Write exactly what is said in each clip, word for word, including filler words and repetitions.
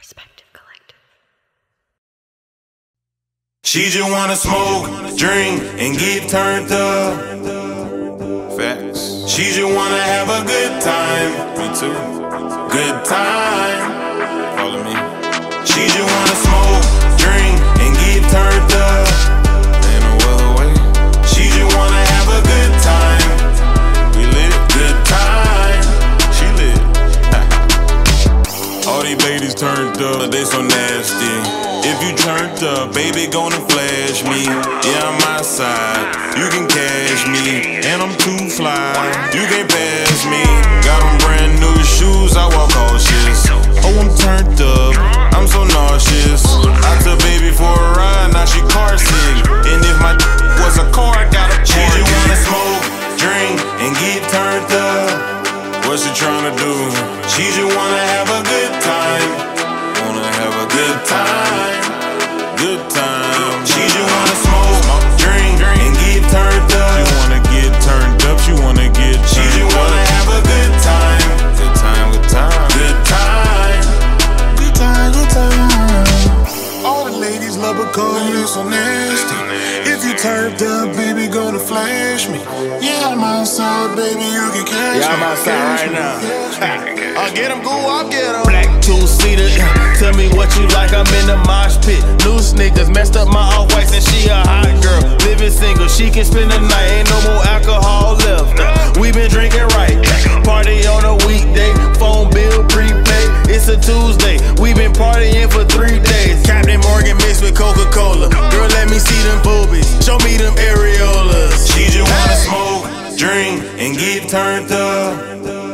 Perspective Collective. She just wanna smoke, drink, and get turned up. Facts. She just wanna have a good time. Me too. Good time. Follow me. She just wanna smoke, drink, and get turned up. Ain't no other way. She just wanna have a good time. We lit. Good time. She lit. All these ladies turned up, they so nasty. If you turned up, baby, gonna flash me. Yeah, I'm outside, you can cash me. And I'm too fly, you can't pass me. Got on brand new shoes, I walk cautious. Oh, I'm turned up, I'm so nauseous. I took baby for a ride, now she car sick. And if my d- was a car, I got a She park just it. wanna smoke, drink, and get turned up. What she tryna do? She just wanna have a good time. Wanna have a Good time. good time. She just wanna smoke, drink, and get turned up. She wanna get turned up, she wanna get turned She just wanna up. have a good time. Good time, good time. Good time. Good time, good time. All the ladies love a cause you so nasty. If you turned up, baby, gonna flash me. Yeah, I'm outside, baby, you can catch me. Yeah, I'm outside right now. I'll get him, go, I'll get him. Black two-seater, tell me what you like, I'm in the mosh pit. New sneakers, messed up my off-whites and she a hot girl. Living single, she can spend the night, ain't no more alcohol left. We been drinking right, party on a weekday, phone bill prepaid. It's a Tuesday, we been partying for three days. Captain Morgan mixed with Coca-Cola. Girl, let me see them boobies, show me them areolas. She just wanna smoke, drink, and get turned up.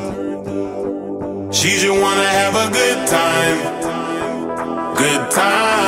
She just wanna have a good time. Good time.